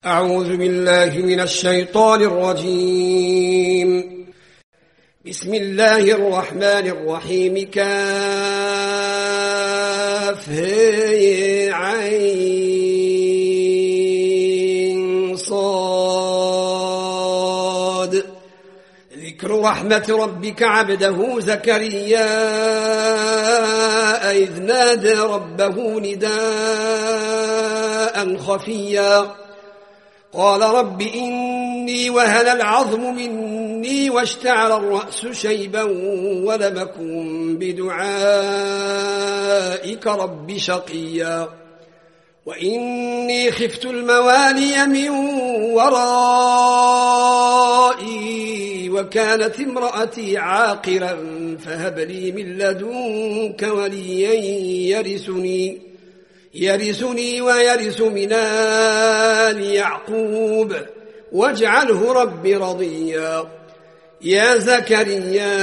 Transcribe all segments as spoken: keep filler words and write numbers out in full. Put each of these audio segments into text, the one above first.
أعوذ بالله من الشيطان الرجيم. بسم الله الرحمن الرحيم. كاف هاء عين صاد. ذكر رحمة ربك عبده زكريا إذ نادى ربه نداء خفيا قال رب إني وهن العظم مني واشتعل الرأس شيبا ولم أكن بدعائك رب شقيا وإني خفت الموالي من ورائي وكانت امرأتي عاقرا فهب لي من لدنك وليا يرثني يرثني ويرث من آل يعقوب واجعله رب رضيا. يا زكريا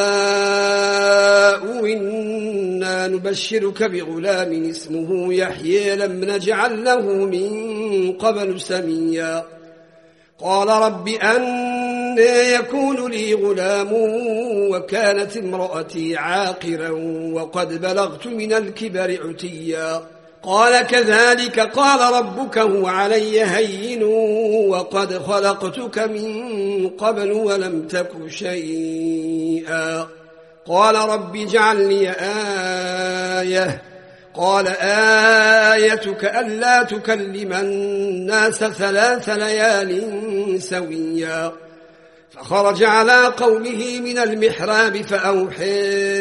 إنا نبشرك بغلام اسمه يحيى لم نجعل له من قبل سميا قال رب أنى يكون لي غلام وكانت امرأتي عاقرا وقد بلغت من الكبر عتيا قال كذلك قال ربك هو علي هين وقد خلقتك من قبل ولم تك شيئا قال رب اجعل لي آية قال آيتك ألا تكلم الناس ثلاث ليال سويا فخرج على قومه من المحراب فأوحى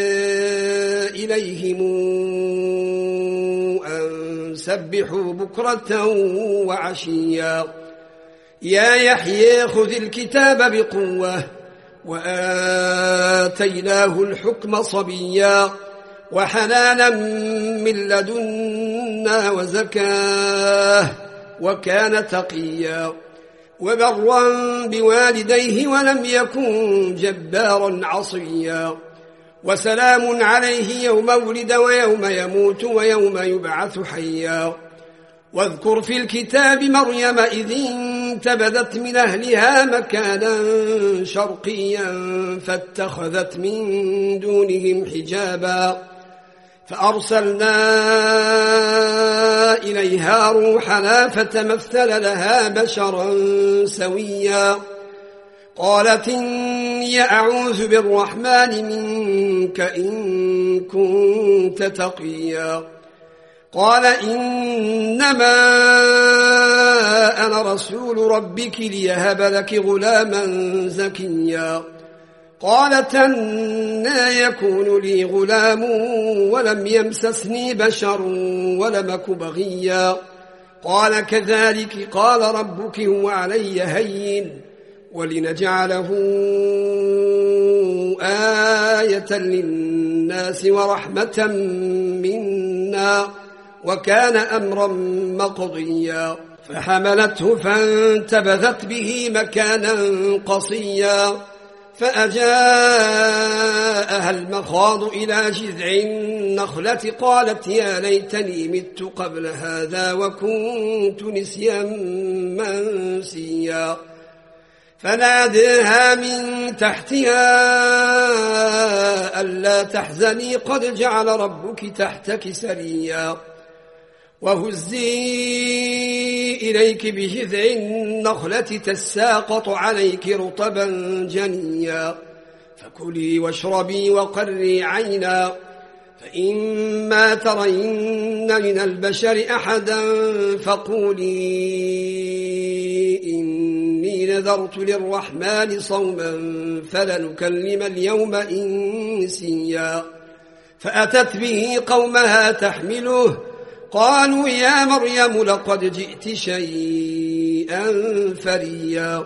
إليهم سبحوا بكرة وعشيا يا يحيى خذ الكتاب بقوة وآتيناه الحكم صبيا وحنانا من لدنا وزكاه وكان تقيا وبرا بوالديه ولم يكن جبارا عصيا وسلام عليه يوم ولد ويوم يموت ويوم يبعث حيا واذكر في الكتاب مريم إذ انتبذت من أهلها مكانا شرقيا فاتخذت من دونهم حجابا فأرسلنا إليها روحنا فتمثل لها بشرا سويا قالت إني أعوذ بالرحمن منك إن كنت تقيا قال إنما أنا رسول ربك ليهب لك غلاما زكيا قالت أنى يكون لي غلام ولم يمسسني بشر ولم أك بغيا قال كذلك قال ربك هو علي هين ولنجعله آية للناس ورحمة منا وكان أمرا مقضيا فحملته فانتبذت به مكانا قصيا فأجاءها المخاض إلى جذع النخلة قالت يا ليتني مت قبل هذا وكنت نسيا منسيا فناداها من تحتها ألا تحزني قد جعل ربك تحتك سريا وهزي إليك بجذع النخلة تساقط عليك رطبا جنيا فكلي واشربي وقري عينا فإما ترين من البشر أحدا فقولي إني نذرت للرحمن صوما فلنكلم اليوم إنسيا فأتت به قومها تحمله قالوا يا مريم لقد جئت شيئا فريا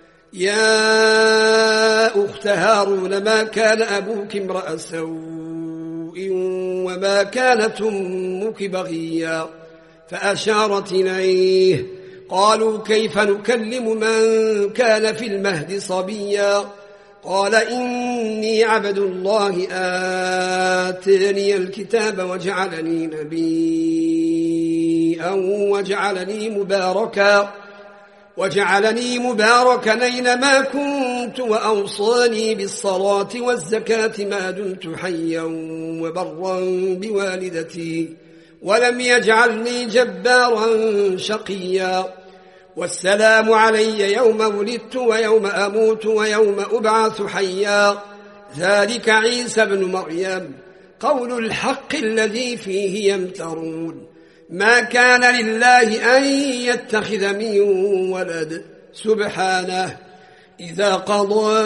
يا أخت هارون ما كان أبوك امرأ سوء وما كانت أمك بغيا فأشارت إليه قالوا كيف نكلم من كان في المهد صبيا قال إني عبد الله آتاني الكتاب وجعلني نبيا وجعلني مباركا وجعلني مباركا أينما كنت وأوصاني بالصلاة والزكاة ما دمت حيا وبرا بوالدتي ولم يجعلني جبارا شقيا والسلام علي يوم ولدت ويوم أموت ويوم أبعث حيا ذلك عيسى بن مريم قول الحق الذي فيه يمترون ما كان لله أن يتخذ من ولد سبحانه إذا قضى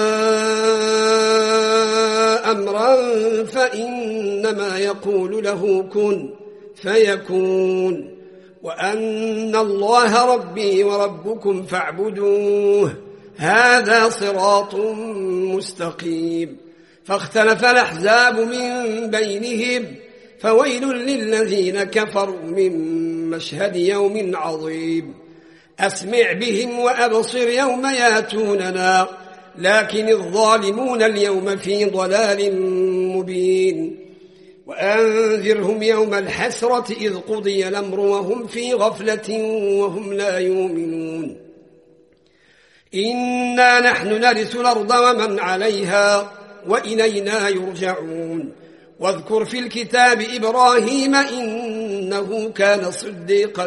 أمرا فإنما يقول له كن فيكون وأن الله ربي وربكم فاعبدوه هذا صراط مستقيم فاختلف الأحزاب من بينهم فويل للذين كفروا من مشهد يوم عظيم أسمع بهم وأبصر يوم ياتوننا لكن الظالمون اليوم في ضلال مبين وأنذرهم يوم الحسرة إذ قضي الأمر وهم في غفلة وهم لا يؤمنون إنا نحن نرث الأرض ومن عليها وإلينا يرجعون واذكر في الكتاب إبراهيم إنه كان صديقا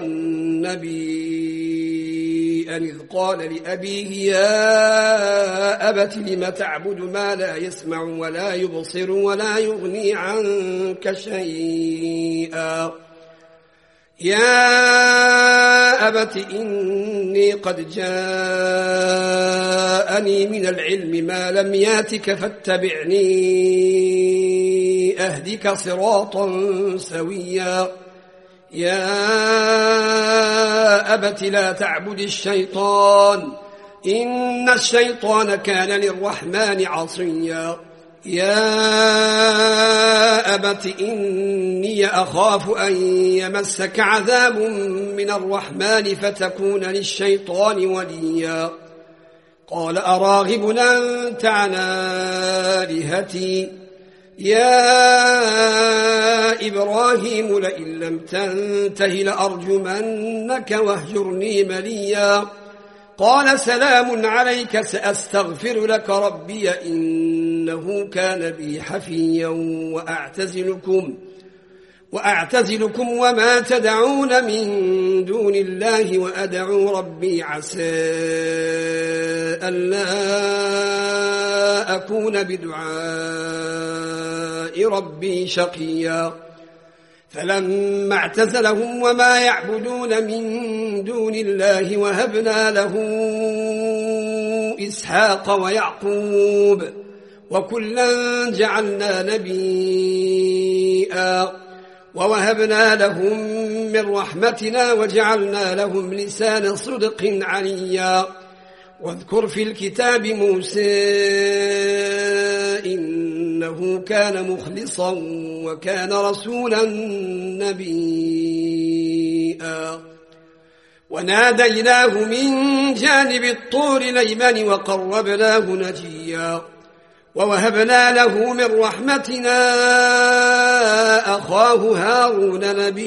نبيا إذ قال لأبيه يا أبت لم تعبد ما لا يسمع ولا يبصر ولا يغني عنك شيئا يا أبت إني قد جاءني من العلم ما لم ياتك فاتبعني أهدك صراطا سويا يا أبت لا تعبد الشيطان إن الشيطان كان للرحمن عصيا يا أبت إني أخاف أن يمسك عذاب من الرحمن فتكون للشيطان وليا قال أراغب أنت عن آلهتي يا إبراهيم لئن لم تنته لأرجمنك واهجرني مليا قال سلام عليك سأستغفر لك ربي إنه كان بي حفيا وأعتزلكم وأعتزلكم وما تدعون من دون الله وأدعو ربي عسى ألا أكون بدعاء ربي شقيا فلما اعتزلهم وما يعبدون من دون الله وهبنا له إسحاق ويعقوب وكلا جعلنا نبيا ووهبنا لهم من رحمتنا وجعلنا لهم لسان صدق عليا واذكر في الكتاب موسى إنه كان مخلصا وكان رسولا نبيا وناديناه من جانب الطور الأيمن وقربناه نجيا ووهبنا له من رحمتنا أخاه هارون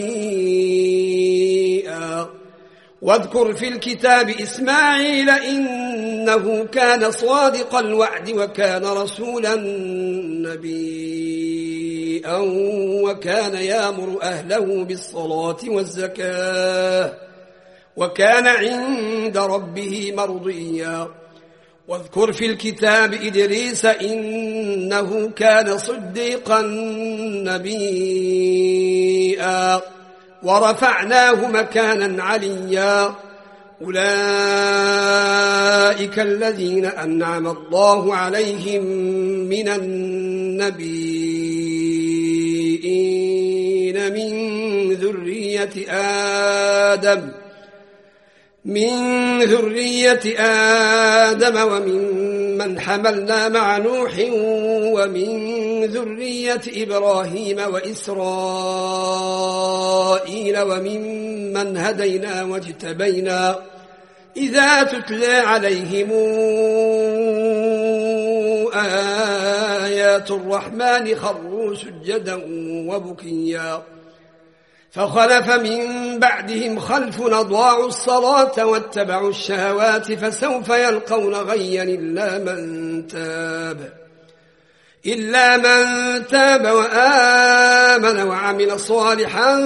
نبيا واذكر في الكتاب إسماعيل إنه كان صادق الوعد وكان رسولا نبيا وكان يأمر أهله بالصلاة والزكاة وكان عند ربه مرضيا واذكر في الكتاب إدريس إنه كان صديقا نبيا ورفعناه مكانا عليا أولئك الذين أنعم الله عليهم من النبيين من ذرية آدم من ذرية آدم ومن من حملنا مع نوح ومن ذرية إبراهيم وإسرائيل ومن من هدينا واجتبينا إذا تتلى عليهم آيات الرحمن خروا سجدا وبكيا فخلف من بعدهم خلف أضاعوا الصلاة واتبعوا الشهوات فسوف يلقون غيا إلا من تاب إلا من تاب وآمن وعمل صالحا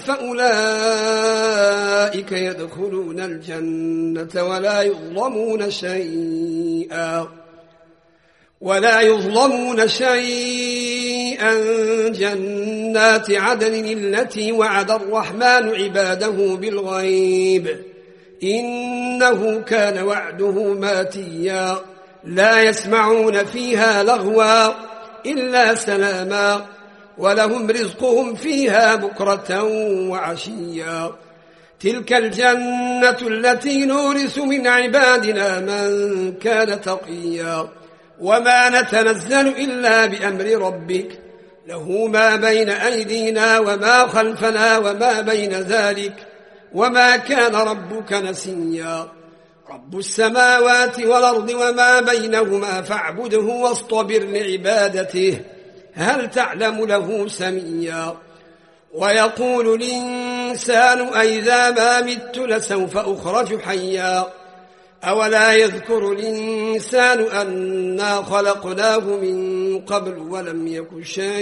فأولئك يدخلون الجنة ولا يظلمون شيئا ولا يظلمون شيئا جنات عدن التي وعد الرحمن عباده بالغيب إنه كان وعده ماتيا لا يسمعون فيها لغوا إلا سلاما ولهم رزقهم فيها بكرة وعشيا تلك الجنة التي نورث من عبادنا من كان تقيا وما نتنزل إلا بأمر ربك له ما بين أيدينا وما خلفنا وما بين ذلك وما كان ربك نسيا رب السماوات والأرض وما بينهما فاعبده واصطبر لعبادته هل تعلم له سميا ويقول الإنسان أئذا ما مت لسوف أخرج حيا أولا يذكر الإنسان أنا خلقناه من قبل ولم يك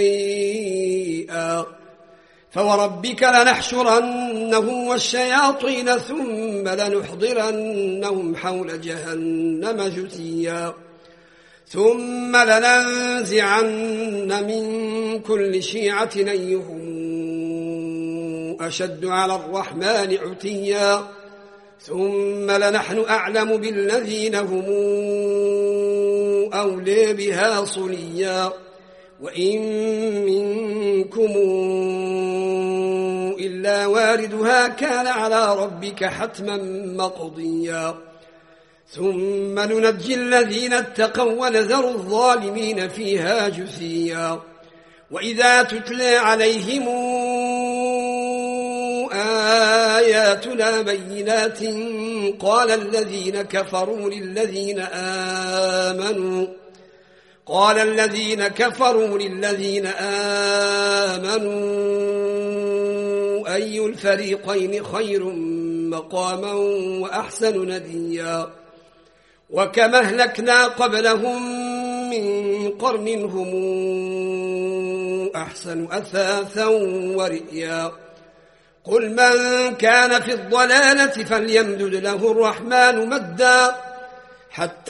شيئا فوربك لنحشرنهم والشياطين ثم لنحضرنهم حول جهنم جثيا ثم لننزعن من كل شيعة أيهم أشد على الرحمن عتيا ثم لنحن أعلم بالذين هم أولي بها صليا وإن منكم إلا واردها كان على ربك حتما مقضيا ثم ننجي الذين اتقوا ونذر الظالمين فيها جثيا وإذا تتلى عليهم آياتنا بينات قال الذين كفروا للذين آمنوا قال الذين كفروا للذين آمنوا أي الفريقين خير مقاما وأحسن نديا وكما أهلكنا قبلهم من قرن هم أحسن أثاثا ورئيا قل من كان في الضلالة فليمدد له الرحمن مدا حتى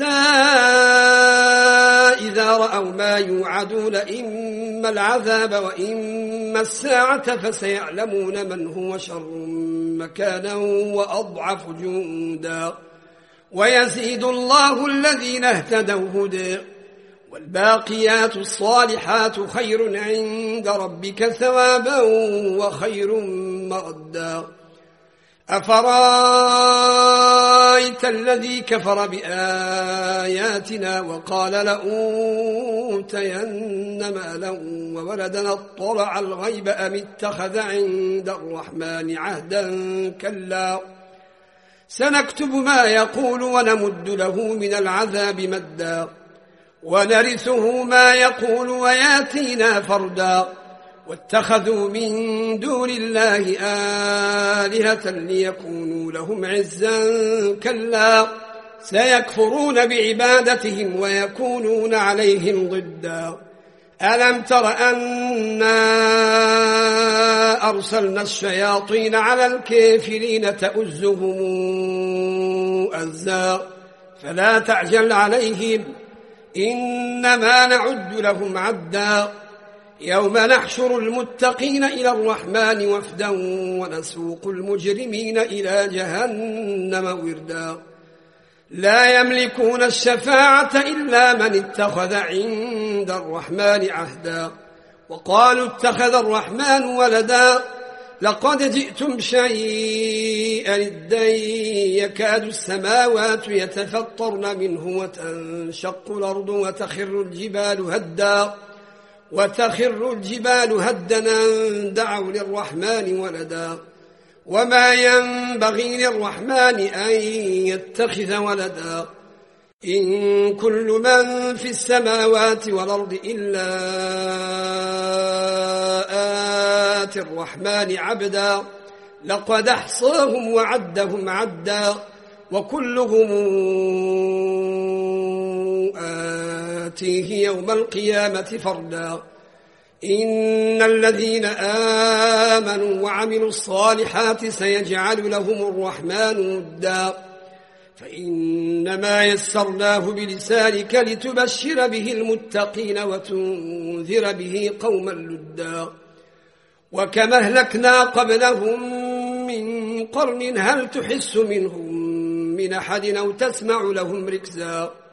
إذا رأوا ما يوعدون إما العذاب وإما الساعة فسيعلمون من هو شر مكانا وأضعف جندا ويزيد الله الذين اهتدوا هدى والباقيات الصالحات خير عند ربك ثوابا وخير مردا أفرأيت الذي كفر بآياتنا وقال لأوتين مالا وولدا اطلع الغيب أم اتخذ عند الرحمن عهدا كلا سنكتب ما يقول ونمد له من العذاب مدا ونرثه ما يقول وياتينا فردا واتخذوا من دون الله آلهة ليكونوا لهم عزا كلا سيكفرون بعبادتهم ويكونون عليهم ضدا ألم تر أنا أرسلنا الشياطين على الكافرين تؤزهم أزا فلا تعجل عليهم إنما نعد لهم عدا يوم نحشر المتقين إلى الرحمن وفدا ونسوق المجرمين إلى جهنم وردا لا يملكون الشفاعة إلا من اتخذ عند الرحمن عهدا وقالوا اتخذ الرحمن ولدا لقد جئتم شيئا إدا يكاد السماوات يتفطرن منه وتنشق الأرض وتخر الجبال هدا وتخر الجبال هدا أن دعوا للرحمن ولدا وما ينبغي للرحمن أن يتخذ ولدا إن كل من في السماوات والأرض إلا آتي الرحمن عبدا لقد أحصاهم وعدهم عدا وكلهم آتيه يوم القيامة فردا إن الذين آمنوا وعملوا الصالحات سيجعل لهم الرحمن ودا فإنما يسرناه بلسانك لتبشر به المتقين وتنذر به قوما لدا وكما أهلكنا قبلهم من قرن هل تحس منهم من أحد أو تسمع لهم ركزا